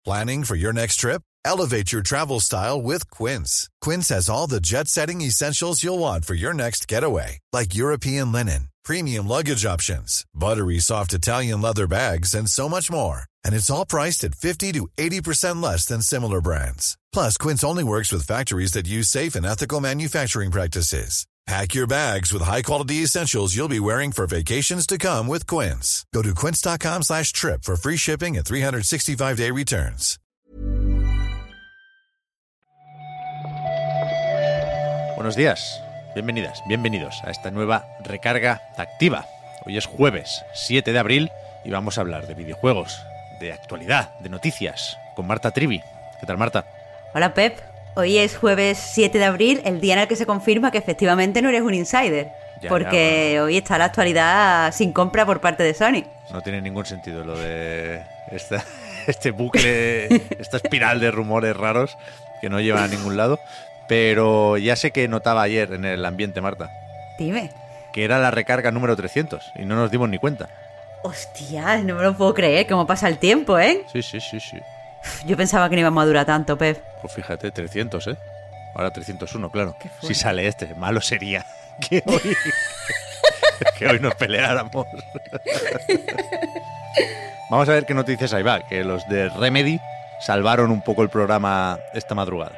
Planning for your next trip? Elevate your travel style with Quince. Quince has all the jet-setting essentials you'll want for your next getaway, like European linen, premium luggage options, buttery soft Italian leather bags, and so much more. And it's all priced at 50 to 80% less than similar brands. Plus, Quince only works with factories that use safe and ethical manufacturing practices. Pack your bags with high-quality essentials you'll be wearing for vacations to come with Quince. Go to quince.com/trip for free shipping and 365-day returns. Buenos días, bienvenidas, bienvenidos a esta nueva recarga activa. Hoy es jueves 7 de abril y vamos a hablar de videojuegos, de actualidad, de noticias, con Marta Trivi. ¿Qué tal, Marta? Hola, Pep. Hoy es jueves 7 de abril, el día en el que se confirma que efectivamente no eres un insider. Porque bueno, hoy está la actualidad sin compra por parte de Sony. No tiene ningún sentido lo de este bucle, esta espiral de rumores raros que no llevan a ningún lado. Pero ya sé que notaba ayer en el ambiente, Marta. Dime. Que era la recarga número 300 y no nos dimos ni cuenta. Hostia, no me lo puedo creer, cómo pasa el tiempo, ¿eh? Sí. Yo pensaba que no íamos a durar tanto, Pep. Pues fíjate, 300, ¿eh? Ahora 301, claro. Si sale este, malo sería que hoy nos peleáramos. Vamos a ver qué noticias ahí va, que los de Remedy salvaron un poco el programa esta madrugada.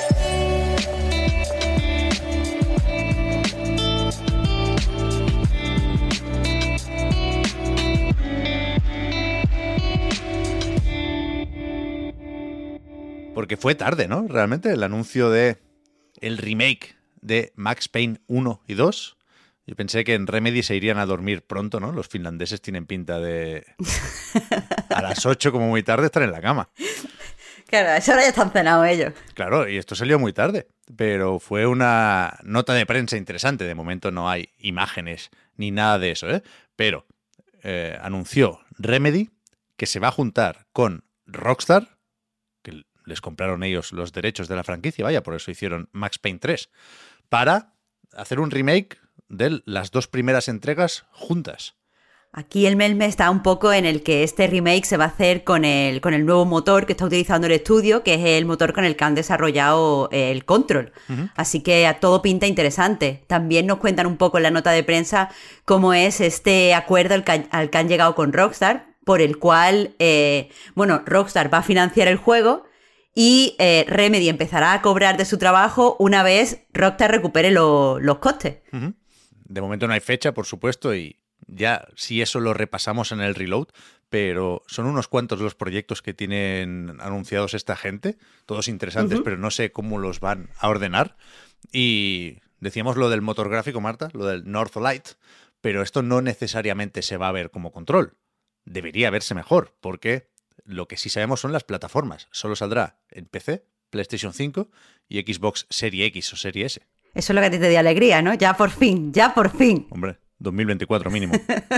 Porque fue tarde, ¿no? Realmente el anuncio de el remake de Max Payne 1 y 2. Yo pensé que en Remedy se irían a dormir pronto, ¿no? Los finlandeses tienen pinta de a las 8 como muy tarde estar en la cama. Claro, a esa hora ya están cenados ellos. Claro, y esto salió muy tarde, pero fue una nota de prensa interesante. De momento no hay imágenes ni nada de eso, ¿eh? Pero anunció Remedy que se va a juntar con Rockstar, que les compraron ellos los derechos de la franquicia, vaya, por eso hicieron Max Payne 3, para hacer un remake de las dos primeras entregas juntas. Aquí el melme está un poco en el que este remake se va a hacer con el nuevo motor que está utilizando el estudio, que es el motor con el que han desarrollado el Control. Uh-huh. Así que a todo pinta interesante. También nos cuentan un poco en la nota de prensa cómo es este acuerdo al que han llegado con Rockstar, por el cual, Rockstar va a financiar el juego y Remedy empezará a cobrar de su trabajo una vez Rockstar recupere los costes. Uh-huh. De momento no hay fecha, por supuesto, y ya si eso lo repasamos en el Reload, pero son unos cuantos los proyectos que tienen anunciados esta gente, todos interesantes, uh-huh, pero no sé cómo los van a ordenar. Y decíamos lo del motor gráfico, Marta, lo del Northlight, pero esto no necesariamente se va a ver como Control. Debería verse mejor, porque lo que sí sabemos son las plataformas. Solo saldrá en PC, PlayStation 5 y Xbox Series X o Series S. Eso es lo que a ti te dio alegría, ¿no? Ya por fin, ya por fin. Hombre, 2024 mínimo.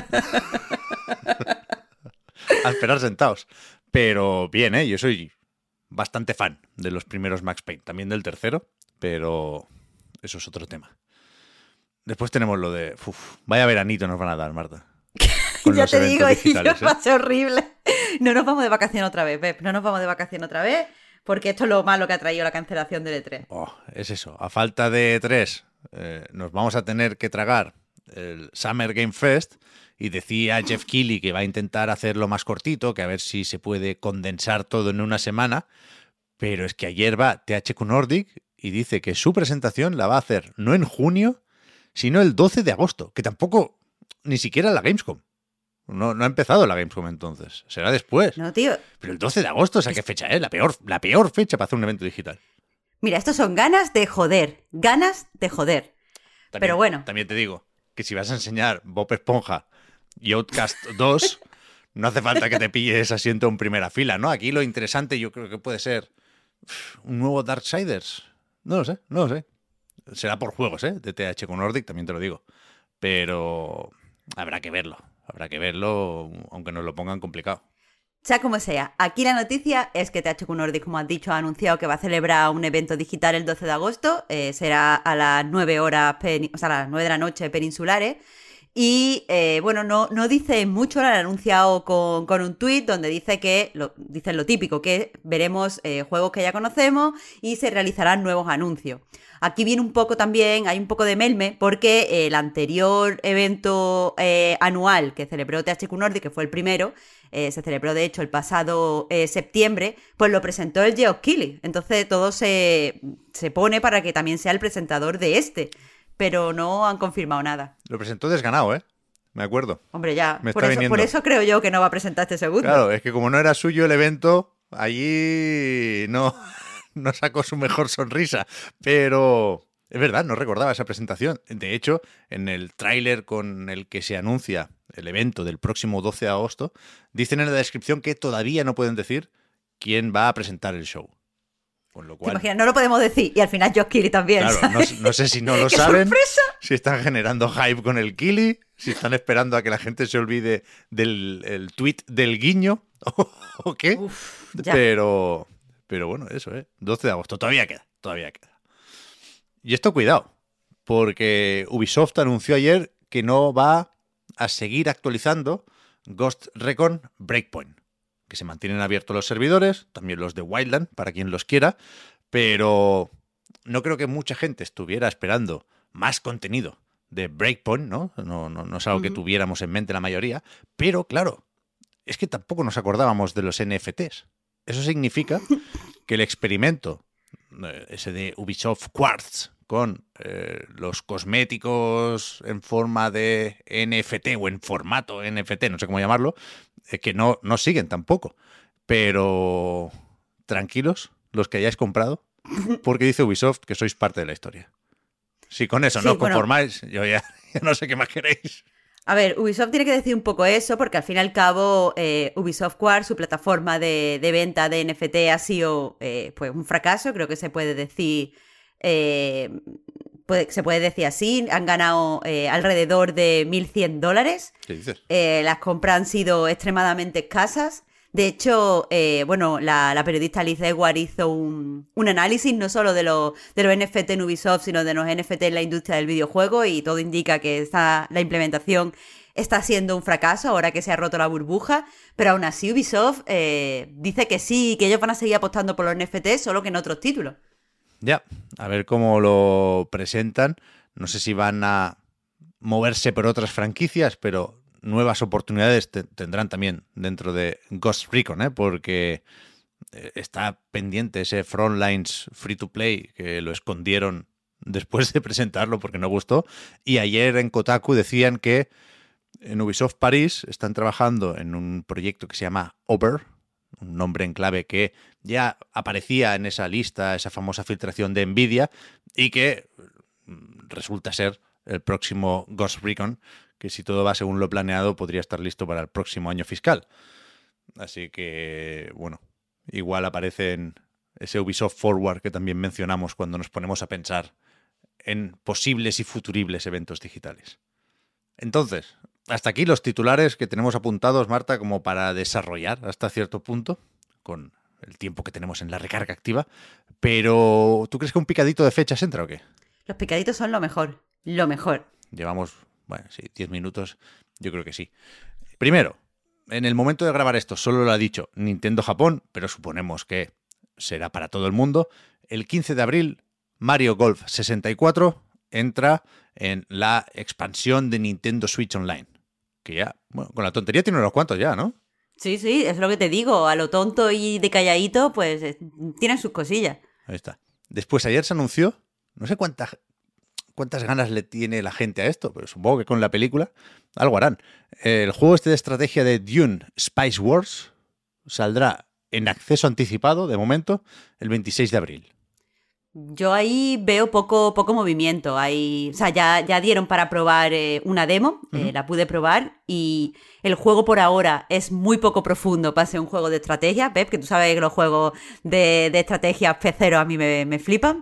A esperar sentados. Pero bien, ¿eh? Yo soy bastante fan de los primeros Max Payne, también del tercero, pero eso es otro tema. Después tenemos lo de... vaya veranito nos van a dar, Marta. Ya te digo, va a ser horrible. No nos vamos de vacación otra vez, Pep. No nos vamos de vacación otra vez, porque esto es lo malo que ha traído la cancelación del E3. Es eso. A falta de E3, nos vamos a tener que tragar el Summer Game Fest. Y decía Jeff Keighley que va a intentar hacerlo más cortito, que a ver si se puede condensar todo en una semana. Pero es que ayer va THQ Nordic y dice que su presentación la va a hacer no en junio, sino el 12 de agosto, que tampoco, ni siquiera la Gamescom. No ha empezado la Gamescom entonces. Será después. No, tío. Pero el 12 de agosto, ¿qué fecha es? La peor fecha para hacer un evento digital. Mira, estos son ganas de joder. Ganas de joder. También, pero bueno. También te digo que si vas a enseñar Bob Esponja y Outcast 2, no hace falta que te pilles asiento en primera fila, ¿no? Aquí lo interesante yo creo que puede ser un nuevo Darksiders. No lo sé. Será por juegos, ¿eh? De THQ Nordic, también te lo digo. Pero habrá que verlo, aunque nos lo pongan complicado. Sea como sea, aquí la noticia es que THQ Nordic, como has dicho, ha anunciado que va a celebrar un evento digital el 12 de agosto. Será a las 9 horas, a las 9 de la noche peninsulares. Y bueno, no dice mucho, lo han anunciado con un tuit donde dice que, dicen lo típico, que veremos juegos que ya conocemos y se realizarán nuevos anuncios. Aquí viene un poco también, hay un poco de melme, porque el anterior evento anual que celebró THQ Nordic, que fue el primero, se celebró de hecho el pasado septiembre, pues lo presentó el Geoff Keighley. Entonces todo se pone para que también sea el presentador de este. Pero no han confirmado nada. Lo presentó desganado, ¿eh? Me acuerdo. Hombre, ya. Me por eso creo yo que no va a presentar este segundo. Claro, es que como no era suyo el evento, allí no sacó su mejor sonrisa. Pero es verdad, no recordaba esa presentación. De hecho, en el tráiler con el que se anuncia el evento del próximo 12 de agosto, dicen en la descripción que todavía no pueden decir quién va a presentar el show. Con lo cual, ¿te imaginas? No lo podemos decir. Y al final Geoff Keighley también. Claro, no sé si no lo ¡Qué saben, sorpresa! si están generando hype con el Keighley, si están esperando a que la gente se olvide del tweet del guiño o qué. Uf, ya. Pero bueno, eso, 12 de agosto, todavía queda. Y esto cuidado, porque Ubisoft anunció ayer que no va a seguir actualizando Ghost Recon Breakpoint, que se mantienen abiertos los servidores, también los de Wildland, para quien los quiera, pero no creo que mucha gente estuviera esperando más contenido de Breakpoint, ¿no? No es algo que tuviéramos en mente la mayoría, pero claro, es que tampoco nos acordábamos de los NFTs. Eso significa que el experimento, ese de Ubisoft Quartz, con los cosméticos en forma de NFT o en formato NFT, no sé cómo llamarlo, que no siguen tampoco. Pero tranquilos, los que hayáis comprado, porque dice Ubisoft que sois parte de la historia. Si con eso no os conformáis, yo ya no sé qué más queréis. A ver, Ubisoft tiene que decir un poco eso, porque al fin y al cabo Ubisoft Quartz, su plataforma de venta de NFT, ha sido pues un fracaso, creo que se puede decir... se puede decir así. Han ganado alrededor de $1.100. ¿Qué dices? Las compras han sido extremadamente escasas. De hecho, la periodista Liz Edward hizo un análisis no solo de los NFT en Ubisoft, sino de los NFT en la industria del videojuego, y todo indica que la implementación está siendo un fracaso ahora que se ha roto la burbuja, pero aún así Ubisoft dice que sí, que ellos van a seguir apostando por los NFT, solo que en otros títulos. Ya, a ver cómo lo presentan. No sé si van a moverse por otras franquicias, pero nuevas oportunidades tendrán también dentro de Ghost Recon, porque está pendiente ese Frontlines Free to Play, que lo escondieron después de presentarlo porque no gustó. Y ayer en Kotaku decían que en Ubisoft París están trabajando en un proyecto que se llama Over, un nombre en clave que ya aparecía en esa lista, esa famosa filtración de Nvidia, y que resulta ser el próximo Ghost Recon, que si todo va según lo planeado podría estar listo para el próximo año fiscal. Así que, bueno, igual aparece en ese Ubisoft Forward que también mencionamos cuando nos ponemos a pensar en posibles y futuribles eventos digitales. Entonces, hasta aquí los titulares que tenemos apuntados, Marta, como para desarrollar hasta cierto punto, con el tiempo que tenemos en la recarga activa. Pero, ¿tú crees que un picadito de fechas entra o qué? Los picaditos son lo mejor, lo mejor. Llevamos, bueno, sí, 10 minutos, yo creo que sí. Primero, en el momento de grabar esto solo lo ha dicho Nintendo Japón, pero suponemos que será para todo el mundo. El 15 de abril, Mario Golf 64 entra en la expansión de Nintendo Switch Online. Que ya, bueno, con la tontería tiene unos cuantos ya, ¿no? Sí, es lo que te digo. A lo tonto y de calladito, pues tienen sus cosillas. Ahí está. Después ayer se anunció, no sé cuántas ganas le tiene la gente a esto, pero supongo que con la película algo harán. El juego de estrategia de Dune Spice Wars saldrá en acceso anticipado, de momento, el 26 de abril. Yo ahí veo poco movimiento. O sea, ya dieron para probar una demo, la pude probar, y el juego por ahora es muy poco profundo para ser un juego de estrategia. Pep, que tú sabes que los juegos de estrategia peceros a mí me flipan.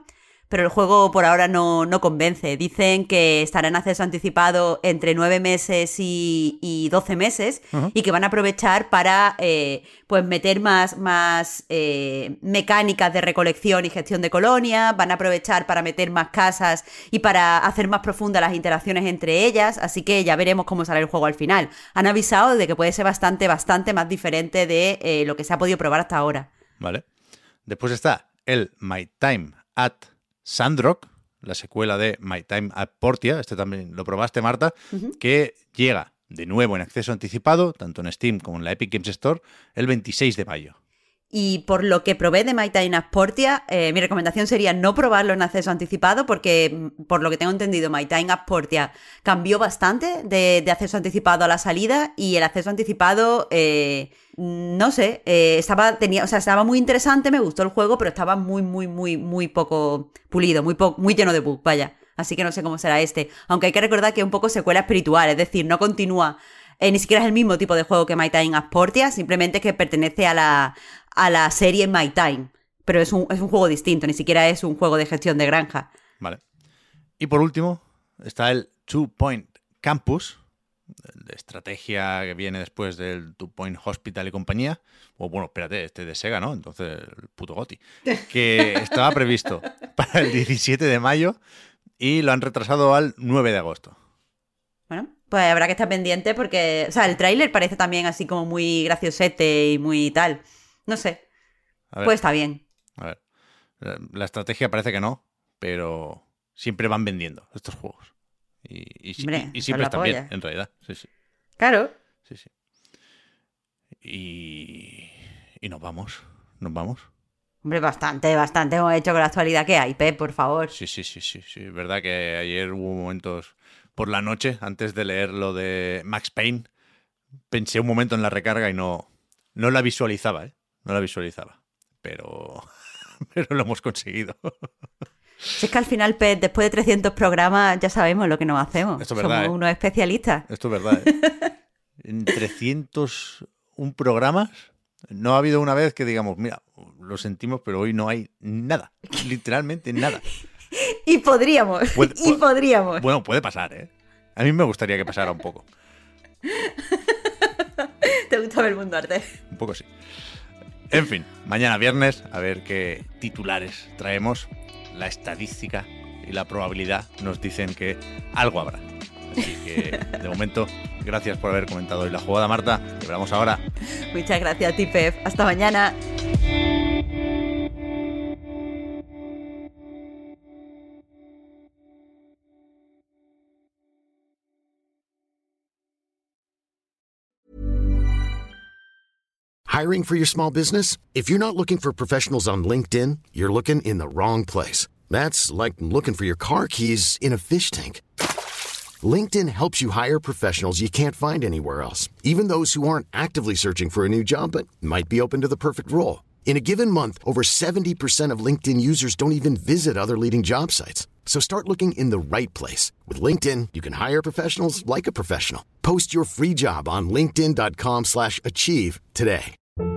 pero el juego por ahora no convence. Dicen que estará en acceso anticipado entre 9 meses y 12 meses y que van a aprovechar para pues meter más mecánicas de recolección y gestión de colonias, van a aprovechar para meter más casas y para hacer más profundas las interacciones entre ellas, así que ya veremos cómo sale el juego al final. Han avisado de que puede ser bastante más diferente de lo que se ha podido probar hasta ahora. Vale. Después está el My Time at Sandrock, la secuela de My Time at Portia, este también lo probaste, Marta, que llega de nuevo en acceso anticipado, tanto en Steam como en la Epic Games Store, el 26 de mayo. Y por lo que probé de My Time at Portia, mi recomendación sería no probarlo en acceso anticipado porque, por lo que tengo entendido, My Time at Portia cambió bastante de acceso anticipado a la salida y el acceso anticipado, no sé, estaba muy interesante, me gustó el juego, pero estaba muy poco pulido, muy lleno de bugs, vaya. Así que no sé cómo será este. Aunque hay que recordar que es un poco secuela espiritual, es decir, no continúa, ni siquiera es el mismo tipo de juego que My Time at Portia, simplemente que pertenece a la serie My Time, pero es un juego distinto, ni siquiera es un juego de gestión de granja. Vale. Y por último está el Two Point Campus, de estrategia que viene después del Two Point Hospital y compañía. O bueno, espérate, este de Sega, ¿no? Entonces, el puto GOTY. Que estaba previsto para el 17 de mayo y lo han retrasado al 9 de agosto. Bueno, pues habrá que estar pendiente porque, o sea, el tráiler parece también así como muy graciosete y muy tal. No sé. Pues está bien. A ver. La estrategia parece que no, pero siempre van vendiendo estos juegos. Y siempre están bien, en realidad. Sí. Claro. Sí. Y nos vamos. Hombre, bastante hemos hecho con la actualidad que hay, Pep, por favor. Sí. Verdad que ayer hubo momentos por la noche, antes de leer lo de Max Payne, pensé un momento en la recarga y no la visualizaba, ¿eh? No la visualizaba. Pero lo hemos conseguido. Si es que al final, Pep, después de 300 programas ya sabemos lo que nos hacemos. Esto es verdad, somos unos especialistas. Esto es verdad, ¿eh? En 301 programas no ha habido una vez que digamos, mira, lo sentimos, pero hoy no hay nada. Literalmente nada. Y podríamos. Podríamos. Bueno, puede pasar, ¿eh? A mí me gustaría que pasara un poco. ¿Te gusta ver el mundo arte? Un poco sí. En fin, mañana viernes, a ver qué titulares traemos. La estadística y la probabilidad nos dicen que algo habrá. Así que, de momento, gracias por haber comentado hoy la jugada, Marta. Y hablamos ahora. Muchas gracias a ti, Pep. Hasta mañana. Hiring for your small business? If you're not looking for professionals on LinkedIn, you're looking in the wrong place. That's like looking for your car keys in a fish tank. LinkedIn helps you hire professionals you can't find anywhere else, even those who aren't actively searching for a new job but might be open to the perfect role. In a given month, over 70% of LinkedIn users don't even visit other leading job sites. So start looking in the right place. With LinkedIn, you can hire professionals like a professional. Post your free job on linkedin.com/achieve today.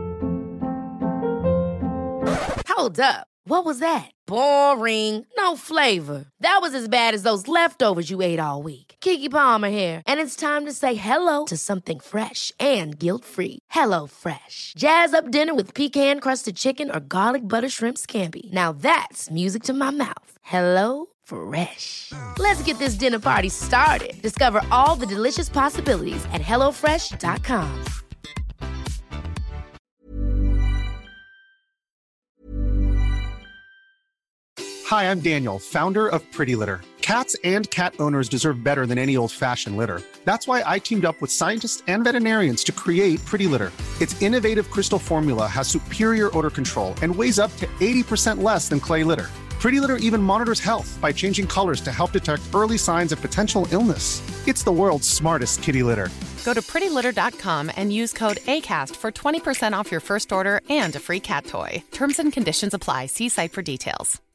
Hold up. What was that? Boring. No flavor. That was as bad as those leftovers you ate all week. Keke Palmer here, and it's time to say hello to something fresh and guilt-free. Hello Fresh. Jazz up dinner with pecan-crusted chicken or garlic butter shrimp scampi. Now that's music to my mouth. Hello Fresh. Let's get this dinner party started. Discover all the delicious possibilities at hellofresh.com. Hi, I'm Daniel, founder of Pretty Litter. Cats and cat owners deserve better than any old-fashioned litter. That's why I teamed up with scientists and veterinarians to create Pretty Litter. Its innovative crystal formula has superior odor control and weighs up to 80% less than clay litter. Pretty Litter even monitors health by changing colors to help detect early signs of potential illness. It's the world's smartest kitty litter. Go to prettylitter.com and use code ACAST for 20% off your first order and a free cat toy. Terms and conditions apply. See site for details.